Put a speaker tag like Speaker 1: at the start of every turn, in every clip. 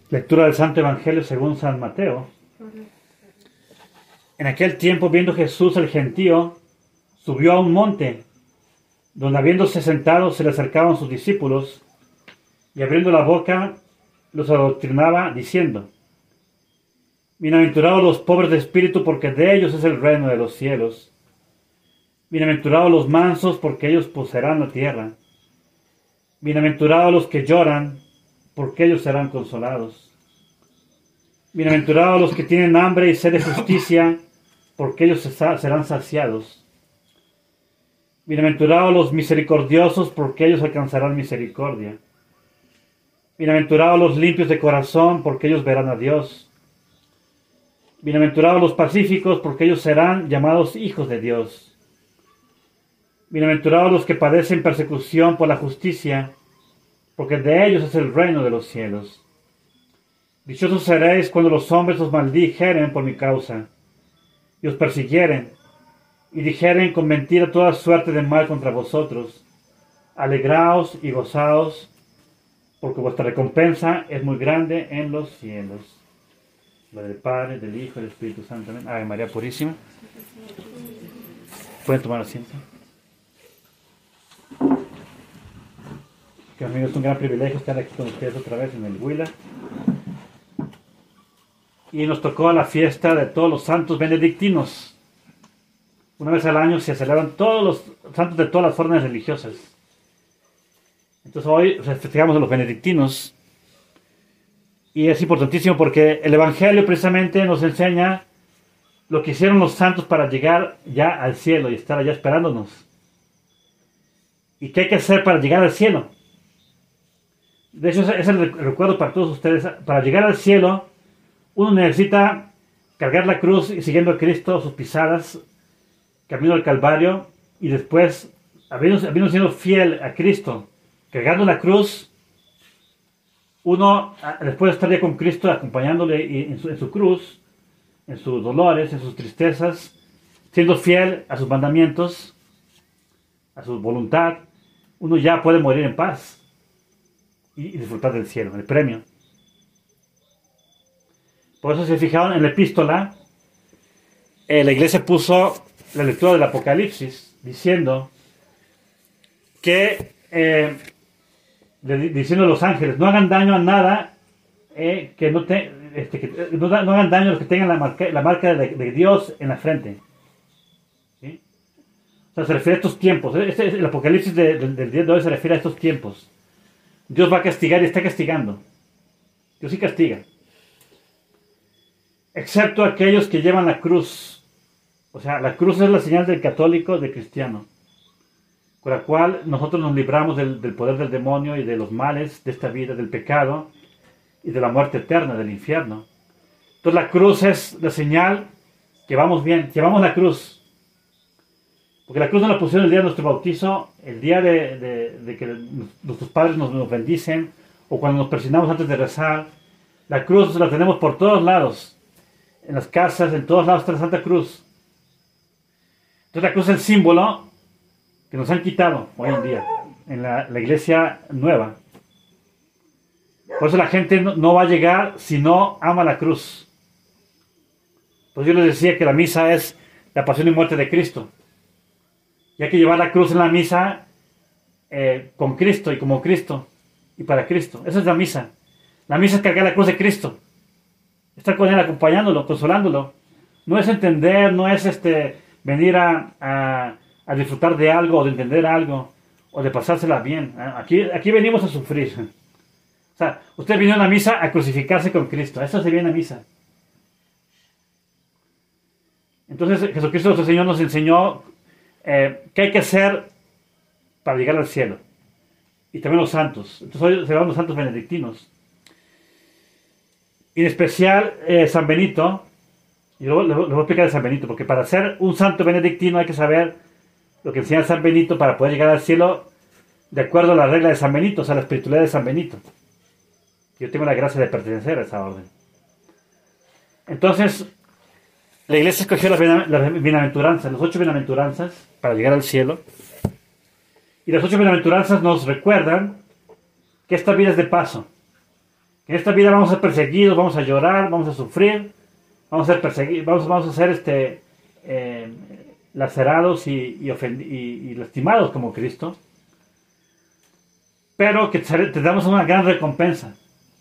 Speaker 1: Lectura del Santo Evangelio según San Mateo. En aquel tiempo, viendo Jesús el gentío, subió a un monte, donde habiéndose sentado se le acercaban sus discípulos, y abriendo la boca los adoctrinaba, diciendo: Bienaventurados los pobres de espíritu, porque de ellos es el reino de los cielos. Bienaventurados los mansos, porque ellos poseerán la tierra. Bienaventurados los que lloran, porque ellos serán consolados. Bienaventurados los que tienen hambre y sed de justicia, porque ellos serán saciados. Bienaventurados los misericordiosos, porque ellos alcanzarán misericordia. Bienaventurados los limpios de corazón, porque ellos verán a Dios. Bienaventurados los pacíficos, porque ellos serán llamados hijos de Dios. Bienaventurados los que padecen persecución por la justicia, porque de ellos es el reino de los cielos. Dichosos seréis cuando los hombres os maldijeren por mi causa, y os persiguieren, y dijeren con mentira toda suerte de mal contra vosotros. Alegraos y gozaos, porque vuestra recompensa es muy grande en los cielos. Gloria del Padre, del Hijo y del Espíritu Santo. Amén. Ave María Purísima. Pueden tomar asiento. Que amigos, es un gran privilegio estar aquí con ustedes otra vez en el Huila. Y nos tocó la fiesta de todos los santos benedictinos. Una vez al año se celebran todos los santos de todas las órdenes religiosas. Entonces hoy festejamos a los benedictinos. Y es importantísimo porque el Evangelio precisamente nos enseña lo que hicieron los santos para llegar ya al cielo y estar allá esperándonos. ¿Y qué hay que hacer para llegar al cielo? De hecho, es el recuerdo para todos ustedes. Para llegar al cielo, uno necesita cargar la cruz y siguiendo a Cristo, sus pisadas, camino al Calvario, y después, habiendo sido fiel a Cristo, cargando la cruz, uno, después de estar ya con Cristo, acompañándole en su cruz, en sus dolores, en sus tristezas, siendo fiel a sus mandamientos, a su voluntad, uno ya puede morir en paz y disfrutar del cielo, el premio. Por eso, si se fijaron en la epístola, la iglesia puso la lectura del Apocalipsis diciendo que diciendo a los ángeles: no hagan daño a nada, no hagan daño a los que tengan la marca de Dios en la frente. ¿Sí? O sea, se refiere a estos tiempos. El Apocalipsis del día de hoy se refiere a estos tiempos. Dios va a castigar y está castigando. Dios sí castiga. Excepto aquellos que llevan la cruz. O sea, la cruz es la señal del católico, del cristiano, con la cual nosotros nos libramos del poder del demonio y de los males de esta vida, del pecado y de la muerte eterna, del infierno. Entonces la cruz es la señal que vamos bien, llevamos la cruz. Porque la cruz nos la pusieron el día de nuestro bautizo, el día de que nuestros padres nos bendicen, o cuando nos persignamos antes de rezar. La cruz la tenemos por todos lados, en las casas, en todos lados está la Santa Cruz. Entonces la cruz es el símbolo que nos han quitado hoy en día, en la iglesia nueva. Por eso la gente no va a llegar si no ama la cruz. Pues yo les decía que la misa es la pasión y muerte de Cristo. Y hay que llevar la cruz en la misa con Cristo y como Cristo y para Cristo. Esa es la misa. La misa es cargar la cruz de Cristo. Estar con Él acompañándolo, consolándolo. No es entender, no es venir a disfrutar de algo o de entender algo o de pasársela bien. Aquí venimos a sufrir. O sea, usted vino a la misa a crucificarse con Cristo. Eso se viene a misa. Entonces Jesucristo nuestro Señor nos enseñó qué hay que hacer para llegar al cielo. Y también los santos. Entonces hoy se van los santos benedictinos. Y en especial San Benito. Y luego les voy a explicar de San Benito, porque para ser un santo benedictino hay que saber lo que enseña San Benito para poder llegar al cielo de acuerdo a la regla de San Benito, o sea, la espiritualidad de San Benito. Yo tengo la gracia de pertenecer a esa orden. Entonces, la iglesia escogió las bienaventuranzas, las 8 bienaventuranzas para llegar al cielo. Y las 8 bienaventuranzas nos recuerdan que esta vida es de paso, Que en esta vida vamos a ser perseguidos, vamos a llorar, vamos a sufrir, vamos a ser perseguidos, vamos a ser lacerados y lastimados como Cristo. Pero que te damos una gran recompensa.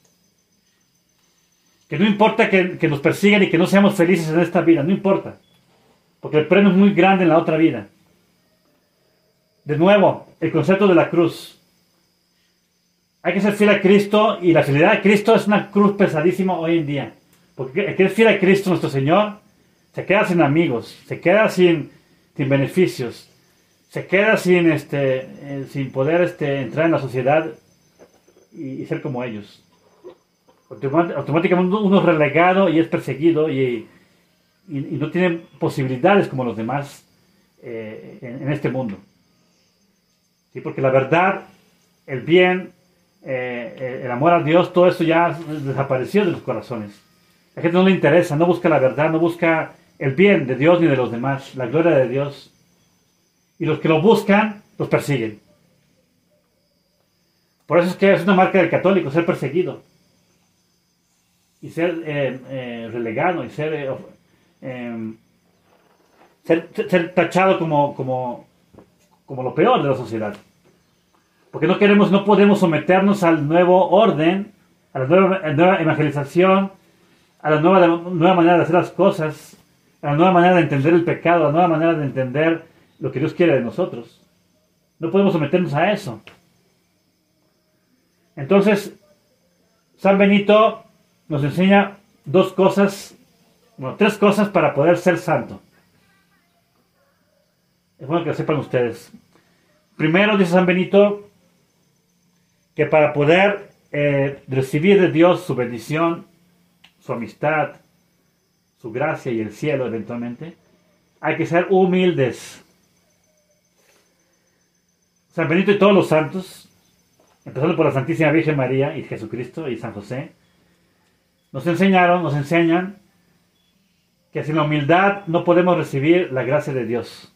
Speaker 1: Que no importa que nos persigan y que no seamos felices en esta vida, no importa. Porque el premio es muy grande en la otra vida. De nuevo, el concepto de la cruz. Hay que ser fiel a Cristo, y la fidelidad a Cristo es una cruz pesadísima hoy en día. Porque el que es fiel a Cristo, nuestro Señor, se queda sin amigos, se queda sin beneficios, se queda sin poder entrar en la sociedad y ser como ellos. Automáticamente uno es relegado y es perseguido y no tiene posibilidades como los demás en este mundo. ¿Sí? Porque la verdad, el bien, el amor a Dios, todo eso ya desapareció de los corazones. La gente no le interesa, no busca la verdad, no busca el bien de Dios ni de los demás, la gloria de Dios. Y los que lo buscan, los persiguen. Por eso es que es una marca del católico, ser perseguido. Y ser relegado, y ser tachado como lo peor de la sociedad. Porque no podemos someternos al nuevo orden, a la nueva evangelización, a la nueva manera de hacer las cosas, a la nueva manera de entender el pecado, a la nueva manera de entender lo que Dios quiere de nosotros. No podemos someternos a eso. Entonces, San Benito nos enseña tres cosas para poder ser santo. Es bueno que lo sepan ustedes. Primero, dice San Benito, que para poder recibir de Dios su bendición, su amistad, su gracia y el cielo eventualmente, hay que ser humildes. San Benito y todos los santos, empezando por la Santísima Virgen María y Jesucristo y San José, nos enseñan que sin la humildad no podemos recibir la gracia de Dios.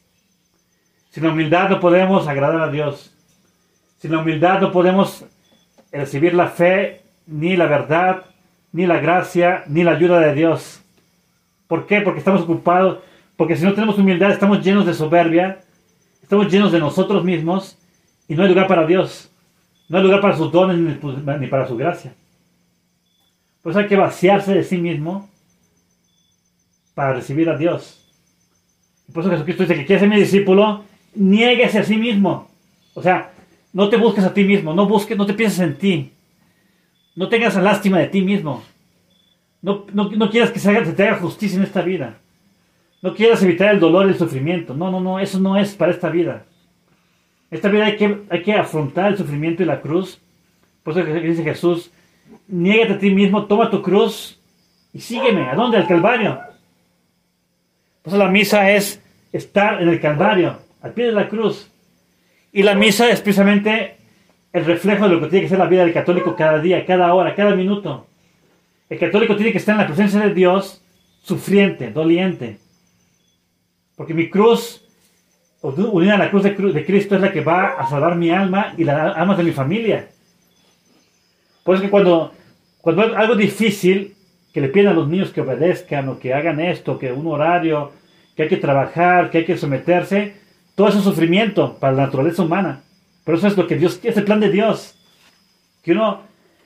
Speaker 1: Sin la humildad no podemos agradar a Dios. Sin la humildad no podemos recibir la fe, ni la verdad, ni la gracia, ni la ayuda de Dios. ¿Por qué? Porque estamos ocupados. Porque si no tenemos humildad, estamos llenos de soberbia, estamos llenos de nosotros mismos, y no hay lugar para Dios. No hay lugar para sus dones ni para su gracia. Por eso hay que vaciarse de sí mismo para recibir a Dios. Por eso Jesucristo dice que quieres ser mi discípulo, niéguese a sí mismo. O sea, no te busques a ti mismo, no te pienses en ti. No tengas lástima de ti mismo. No quieras que se te haga justicia en esta vida. No quieras evitar el dolor y el sufrimiento. No, eso no es para esta vida. Esta vida hay que afrontar el sufrimiento y la cruz. Por eso dice Jesús, niégate a ti mismo, toma tu cruz y sígueme. ¿A dónde? Al Calvario. Por eso la misa es estar en el Calvario, al pie de la cruz. Y la misa es precisamente el reflejo de lo que tiene que ser la vida del católico cada día, cada hora, cada minuto. El católico tiene que estar en la presencia de Dios, sufriente, doliente. Porque mi cruz, unida a la cruz de Cristo, es la que va a salvar mi alma y las almas de mi familia. Por eso que cuando hay algo difícil, que le piden a los niños que obedezcan, o que hagan esto, que un horario, que hay que trabajar, que hay que someterse, todo eso es sufrimiento para la naturaleza humana. Pero eso es lo que Dios quiere, es el plan de Dios. Que uno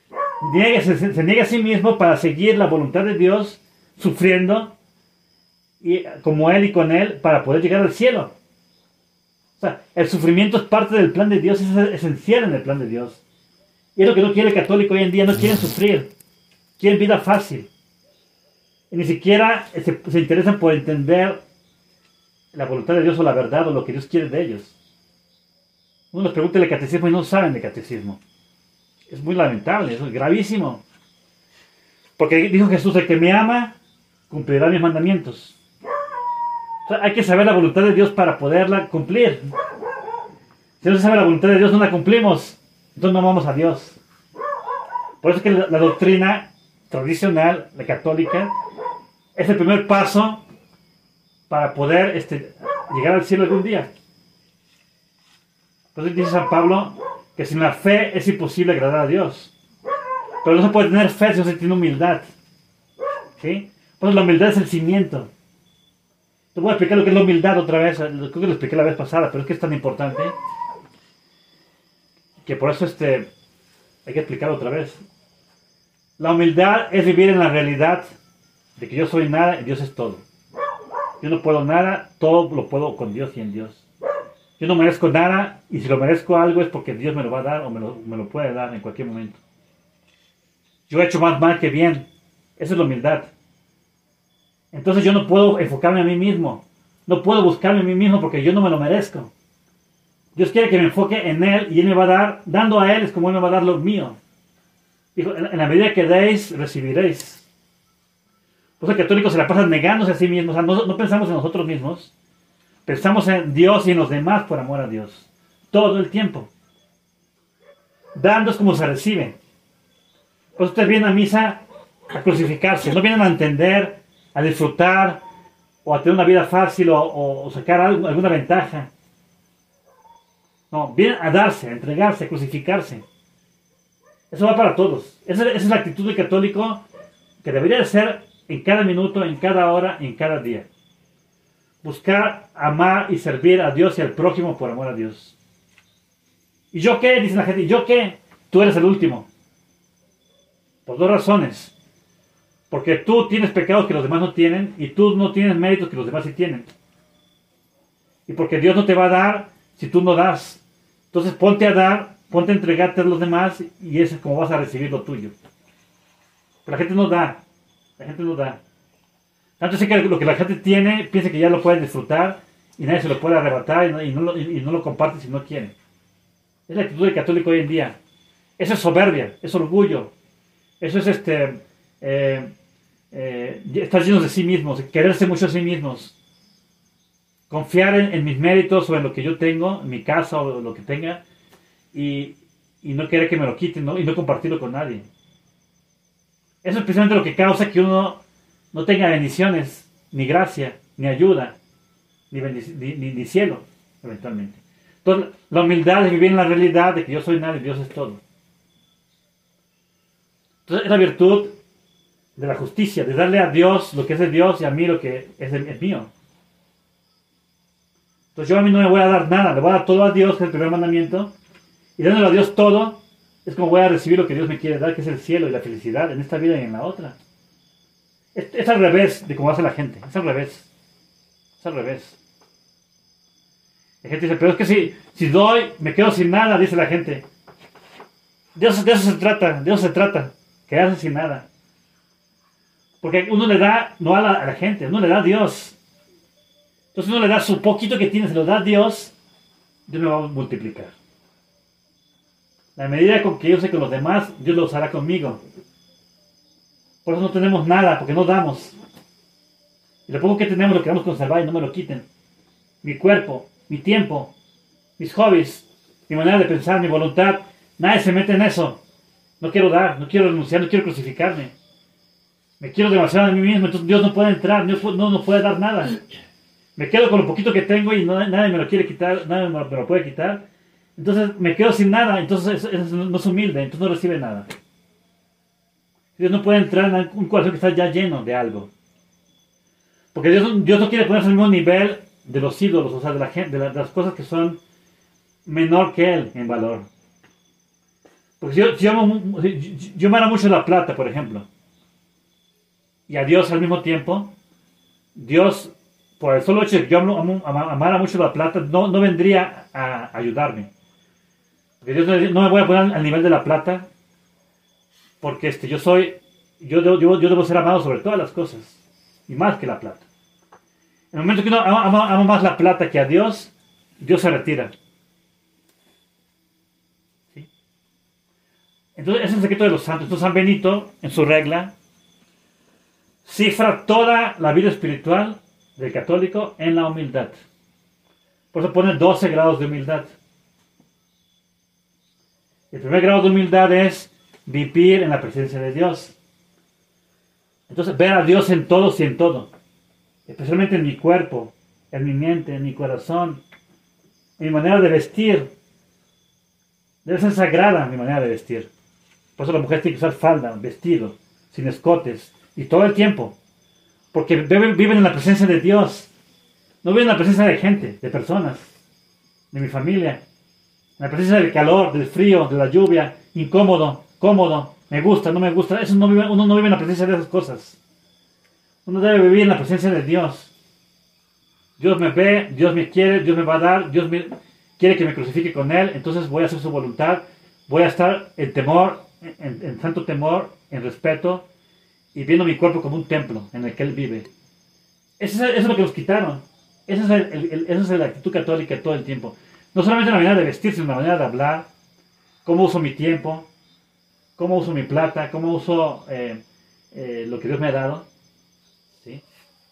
Speaker 1: se niegue a sí mismo para seguir la voluntad de Dios, sufriendo, y como Él y con Él, para poder llegar al cielo. O sea, el sufrimiento es parte del plan de Dios, es esencial en el plan de Dios. Y es lo que no quiere el católico hoy en día, no quieren sufrir, quieren vida fácil. Y ni siquiera se interesan por entender la voluntad de Dios o la verdad o lo que Dios quiere de ellos. Uno les pregunta el catecismo y no saben de catecismo. Es muy lamentable, eso es gravísimo. Porque dijo Jesús, el que me ama, cumplirá mis mandamientos. O sea, hay que saber la voluntad de Dios para poderla cumplir. Si no se sabe la voluntad de Dios, no la cumplimos. Entonces no amamos a Dios. Por eso es que la doctrina tradicional, la católica, es el primer paso para poder llegar al cielo algún día. Entonces dice San Pablo que sin la fe es imposible agradar a Dios. Pero no se puede tener fe si no se tiene humildad. ¿Sí? Pues la humildad es el cimiento. Te voy a explicar lo que es la humildad otra vez. Creo que lo expliqué la vez pasada, pero es que es tan importante que por eso hay que explicarlo otra vez. La humildad es vivir en la realidad de que yo soy nada y Dios es todo. Yo no puedo nada, todo lo puedo con Dios y en Dios. Yo no merezco nada, y si lo merezco algo es porque Dios me lo va a dar o me lo puede dar en cualquier momento. Yo he hecho más mal que bien. Esa es la humildad. Entonces yo no puedo enfocarme a mí mismo. No puedo buscarme a mí mismo porque yo no me lo merezco. Dios quiere que me enfoque en Él y Él me va a dar, dando a Él es como Él me va a dar lo mío. Dijo, en la medida que deis, recibiréis. Por eso el católico se la pasa negándose a sí mismo. O sea, no pensamos en nosotros mismos. Pensamos en Dios y en los demás por amor a Dios. Todo el tiempo. Dando es como se recibe. Por eso ustedes vienen a misa a crucificarse. No vienen a entender, a disfrutar, o a tener una vida fácil, o sacar alguna ventaja. No, vienen a darse, a entregarse, a crucificarse. Eso va para todos. Esa es la actitud del católico que debería de ser en cada minuto, en cada hora, en cada día. Buscar, amar y servir a Dios y al prójimo por amor a Dios. ¿Y yo qué? Dice la gente. ¿Y yo qué? Tú eres el último. Por dos razones. Porque tú tienes pecados que los demás no tienen y tú no tienes méritos que los demás sí tienen. Y porque Dios no te va a dar si tú no das. Entonces ponte a dar, ponte a entregarte a los demás y eso es como vas a recibir lo tuyo. Pero la gente no da. La gente no da. Tanto es que lo que la gente tiene, piensa que ya lo puede disfrutar y nadie se lo puede arrebatar y no lo comparte si no quiere. Es la actitud del católico hoy en día. Eso es soberbia, es orgullo. Eso es estar llenos de sí mismos, quererse mucho a sí mismos. Confiar en mis méritos o en lo que yo tengo, en mi casa o lo que tenga, y no querer que me lo quiten, ¿no? Y no compartirlo con nadie. Eso es precisamente lo que causa que uno no tenga bendiciones, ni gracia, ni ayuda, ni cielo, eventualmente. Entonces, la humildad es vivir en la realidad de que yo soy nada y Dios es todo. Entonces, es la virtud de la justicia, de darle a Dios lo que es de Dios y a mí lo que es mío. Entonces, yo a mí no me voy a dar nada, le voy a dar todo a Dios, que es el primer mandamiento, y dándole a Dios todo, es como voy a recibir lo que Dios me quiere dar, que es el cielo y la felicidad en esta vida y en la otra. Es al revés de cómo hace la gente. Es al revés. Es al revés. La gente dice, pero es que si doy, me quedo sin nada, dice la gente. De eso se trata. Quedarse sin nada. Porque uno le da, no a la gente, uno le da a Dios. Entonces uno le da su poquito que tiene, se lo da a Dios, Dios lo va a multiplicar. La medida con que yo sé con los demás, Dios lo usará conmigo. Por eso no tenemos nada, porque no damos. Y lo poco que tenemos lo queremos conservar y no me lo quiten. Mi cuerpo, mi tiempo, mis hobbies, mi manera de pensar, mi voluntad, nadie se mete en eso. No quiero dar, no quiero renunciar, no quiero crucificarme. Me quiero demasiado a mí mismo, entonces Dios no puede entrar, Dios no puede dar nada. Me quedo con lo poquito que tengo y nadie me lo quiere quitar, nadie me lo puede quitar. Entonces me quedo sin nada, entonces no es humilde, entonces no recibe nada. Dios no puede entrar en un corazón que está ya lleno de algo. Porque Dios no quiere ponerse al mismo nivel de los ídolos, o sea, de la gente, de las cosas que son menor que Él en valor. Porque si yo me amo mucho la plata, por ejemplo, y a Dios al mismo tiempo, Dios, por el solo hecho de que yo amara mucho la plata, no vendría a ayudarme. Porque Dios no me voy a poner al nivel de la plata, porque yo debo ser amado sobre todas las cosas, y más que la plata. En el momento que uno ama más la plata que a Dios, Dios se retira. ¿Sí? Entonces, ese es el secreto de los santos. Entonces, San Benito, en su regla, cifra toda la vida espiritual del católico en la humildad. Por eso pone 12 grados de humildad. El primer grado de humildad es vivir en la presencia de Dios. Entonces, ver a Dios en todos y en todo. Especialmente en mi cuerpo, en mi mente, en mi corazón, en mi manera de vestir. Debe ser sagrada mi manera de vestir. Por eso la mujer tiene que usar falda, vestido, sin escotes, y todo el tiempo. Porque viven en la presencia de Dios. No viven en la presencia de gente, de personas, de mi familia. En la presencia del calor, del frío, de la lluvia, incómodo, cómodo, me gusta, no me gusta. Uno no vive en la presencia de esas cosas. Uno debe vivir en la presencia de Dios. Dios me ve, Dios me quiere, Dios me va a dar, quiere que me crucifique con Él, entonces voy a hacer su voluntad, voy a estar en temor, en santo temor, en respeto, y viendo mi cuerpo como un templo en el que Él vive. Eso es lo que nos quitaron. Esa es la actitud católica todo el tiempo. No solamente la manera de vestirse, sino la manera de hablar, cómo uso mi tiempo, cómo uso mi plata, cómo uso lo que Dios me ha dado. ¿Sí?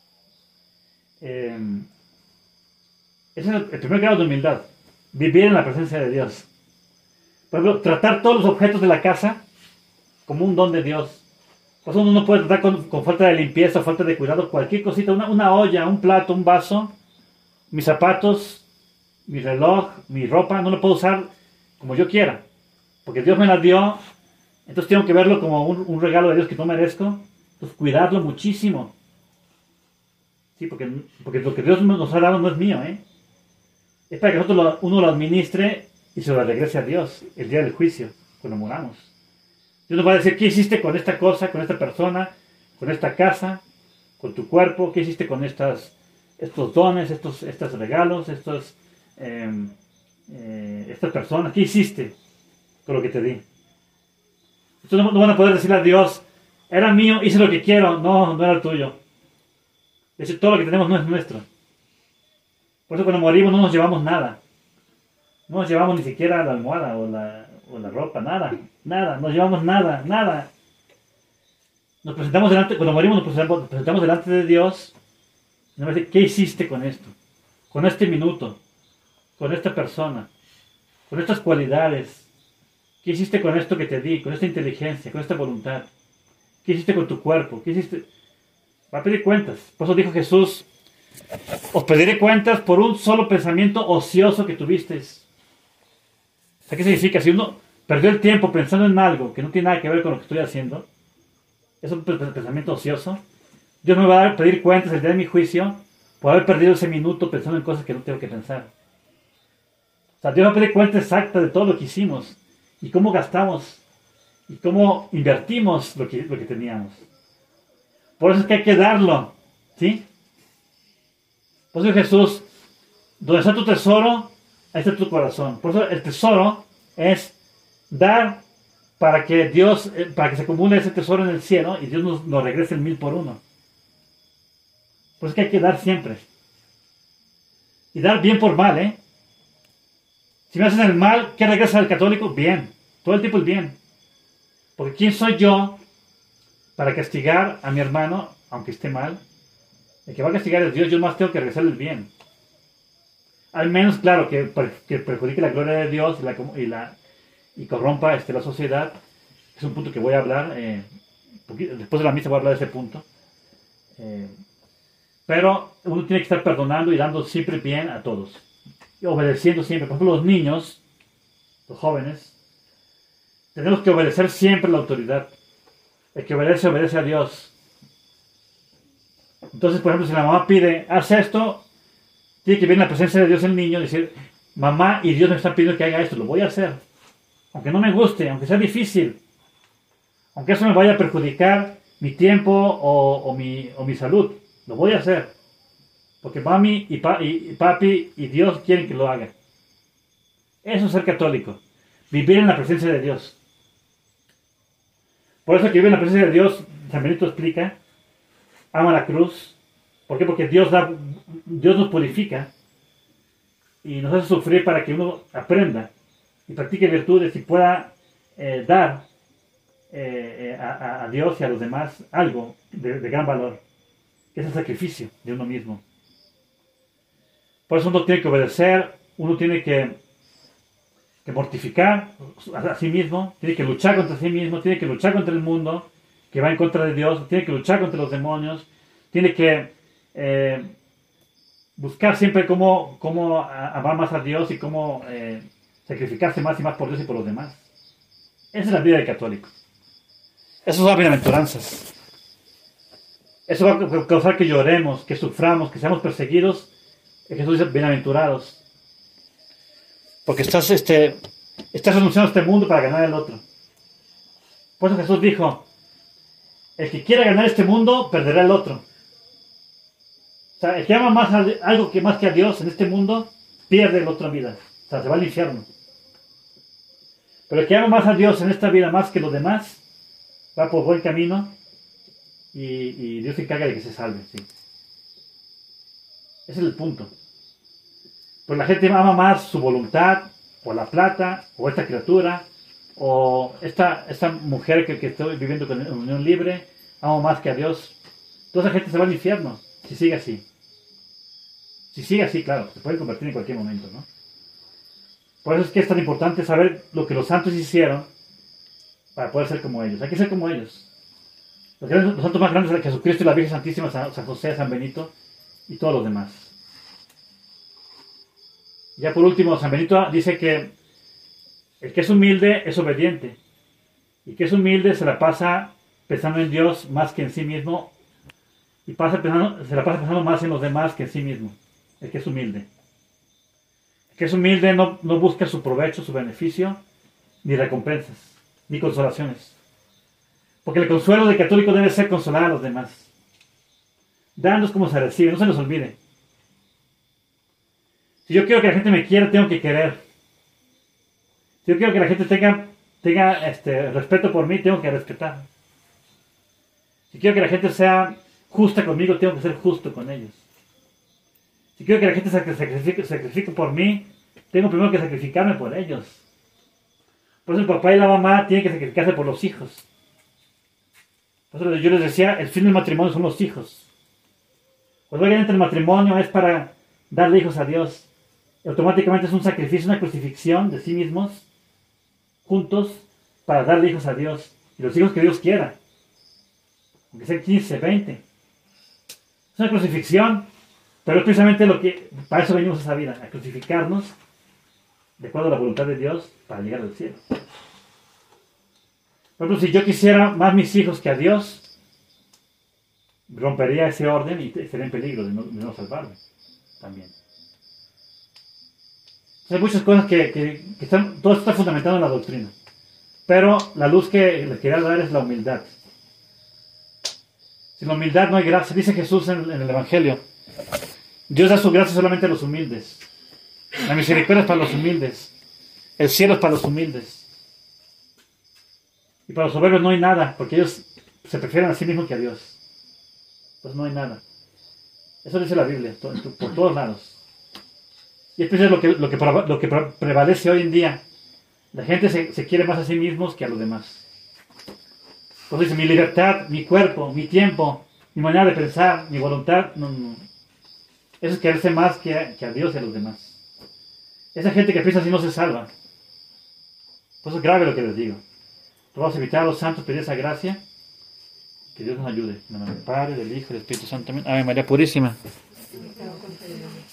Speaker 1: Ese es el primer grado de humildad. Vivir en la presencia de Dios. Por ejemplo, tratar todos los objetos de la casa como un don de Dios. Por eso uno no puede tratar con falta de limpieza, falta de cuidado, cualquier cosita, una olla, un plato, un vaso, mis zapatos, mi reloj, mi ropa, no lo puedo usar como yo quiera. Porque Dios me la dio, entonces tengo que verlo como un regalo de Dios que no merezco. Entonces cuidarlo muchísimo. Sí, porque lo que Dios nos ha dado no es mío, ¿eh? Es para que uno lo administre y se lo regrese a Dios el día del juicio, cuando moramos. Dios nos va a decir, ¿qué hiciste con esta cosa, con esta persona, con esta casa, con tu cuerpo? ¿Qué hiciste con estos dones, estos regalos, estas personas? ¿Qué hiciste con lo que te di? Entonces no van a poder decirle a Dios, era mío, hice lo que quiero. No, no era tuyo. Es decir, todo lo que tenemos no es nuestro. Por eso cuando morimos no nos llevamos nada. No nos llevamos ni siquiera la almohada o la ropa, nada. Nada, no llevamos nada, nada. Nos presentamos cuando morimos nos presentamos delante de Dios. Y nos dice, ¿qué hiciste con esto? Con este minuto, con esta persona, con estas cualidades. ¿Qué hiciste con esto que te di? Con esta inteligencia, con esta voluntad. ¿Qué hiciste con tu cuerpo? ¿Qué hiciste? Va a pedir cuentas. Por eso dijo Jesús, os pediré cuentas por un solo pensamiento ocioso que tuvisteis. O sea, ¿qué significa? Si uno perdió el tiempo pensando en algo que no tiene nada que ver con lo que estoy haciendo, es un pensamiento ocioso, Dios me va a pedir cuentas el día de mi juicio por haber perdido ese minuto pensando en cosas que no tengo que pensar. O sea, Dios va a pedir cuenta exacta de todo lo que hicimos y cómo gastamos y cómo invertimos lo que teníamos. Por eso es que hay que darlo, ¿sí? Por eso Jesús, donde está tu tesoro, ahí está tu corazón. Por eso el tesoro es dar para que para que se acumule ese tesoro en el cielo y Dios nos regrese el 1000 por uno. Por eso es que hay que dar siempre. Y dar bien por mal, ¿eh? Si me hacen el mal, ¿qué regresa al católico? Bien. Todo el tiempo el bien. Porque ¿quién soy yo para castigar a mi hermano, aunque esté mal? El que va a castigar es Dios, yo más tengo que regresarle el bien. Al menos, claro, que perjudique la gloria de Dios y corrompa la sociedad. Es un punto que voy a hablar. Después de la misa voy a hablar de ese punto. Pero uno tiene que estar perdonando y dando siempre bien a todos. Y obedeciendo siempre. Por ejemplo, los niños, los jóvenes, tenemos que obedecer siempre la autoridad. El que obedece a Dios. Entonces, por ejemplo, si la mamá pide, haz esto, tiene que ver en la presencia de Dios el niño y decir, mamá y Dios me están pidiendo que haga esto, lo voy a hacer. Aunque no me guste, aunque sea difícil, aunque eso me vaya a perjudicar mi tiempo o mi salud, lo voy a hacer. Porque mami y papi y Dios quieren que lo haga. Eso es ser católico. Vivir en la presencia de Dios. Por eso que vivir en la presencia de Dios, San Benito explica, ama la cruz. ¿Por qué? Porque Dios nos purifica y nos hace sufrir para que uno aprenda y practique virtudes y pueda dar a Dios y a los demás algo de gran valor, que es el sacrificio de uno mismo. Por eso uno tiene que obedecer, uno tiene que mortificar a sí mismo, tiene que luchar contra sí mismo, tiene que luchar contra el mundo que va en contra de Dios, tiene que luchar contra los demonios, tiene que buscar siempre cómo amar más a Dios y cómo sacrificarse más y más por Dios y por los demás. Esa es la vida del católico. Eso son bienaventuranzas. Eso va a causar que lloremos, que suframos, que seamos perseguidos. Y Jesús dice, bienaventurados. Porque estás renunciando a este mundo para ganar el otro. Por eso Jesús dijo, el que quiera ganar este mundo, perderá el otro. O sea, el que ama más algo que más que a Dios en este mundo, pierde el otro en vida. O sea, se va al infierno. Pero el que ama más a Dios en esta vida más que los demás, va por buen camino y Dios se encarga de que se salve. ¿Sí? Ese es el punto. Pero la gente ama más su voluntad, o la plata, o esta criatura, o esta mujer que estoy viviendo con unión libre, amo más que a Dios. Toda esa gente se va al infierno si sigue así. Si sigue así, claro, se puede convertir en cualquier momento, ¿no? Por eso es que es tan importante saber lo que los santos hicieron para poder ser como ellos. Hay que ser como ellos. Los santos más grandes son Jesucristo y la Virgen Santísima, San José, San Benito y todos los demás. Ya por último, San Benito dice que el que es humilde es obediente. Y que es humilde se la pasa pensando en Dios más que en sí mismo. Y se la pasa pensando más en los demás que en sí mismo. El que es humilde. El que es humilde no busca su provecho, su beneficio, ni recompensas, ni consolaciones. Porque el consuelo del católico debe ser consolar a los demás. Darnos como se recibe, no se nos olvide. Si yo quiero que la gente me quiera, tengo que querer. Si yo quiero que la gente tenga respeto por mí, tengo que respetar. Si quiero que la gente sea justa conmigo, tengo que ser justo con ellos. Si quiero que la gente se sacrifique por mí, tengo primero que sacrificarme por ellos. Por eso el papá y la mamá tienen que sacrificarse por los hijos. Por eso yo les decía, el fin del matrimonio son los hijos. Cuando alguien entra en el matrimonio es para darle hijos a Dios. Automáticamente es un sacrificio, una crucifixión de sí mismos, juntos, para darle hijos a Dios. Y los hijos que Dios quiera. Aunque sean 15, 20. Es una crucifixión, pero es precisamente para eso venimos a esa vida, a crucificarnos de acuerdo a la voluntad de Dios para llegar al cielo. Por ejemplo, si yo quisiera más mis hijos que a Dios, rompería ese orden y estaría en peligro de no salvarme también. Entonces, hay muchas cosas que están, todo esto está fundamentado en la doctrina. Pero la luz que les quería dar es la humildad. Sin la humildad no hay gracia. Dice Jesús en el Evangelio, Dios da su gracia solamente a los humildes. La misericordia es para los humildes. El cielo es para los humildes. Y para los soberbios no hay nada, porque ellos se prefieren a sí mismos que a Dios. Pues no hay nada. Eso dice la Biblia, por todos lados. Y es lo que prevalece hoy en día. La gente se quiere más a sí mismos que a los demás. Entonces dice, mi libertad, mi cuerpo, mi tiempo, mi manera de pensar, mi voluntad, no. Eso es quererse más que a Dios y a los demás. Esa gente que piensa así no se salva. Por eso es grave lo que les digo. Vamos a invitar a los santos, pedir esa gracia. Que Dios nos ayude. En el nombre del Padre, del Hijo y del Espíritu Santo. Amén. Ave María Purísima.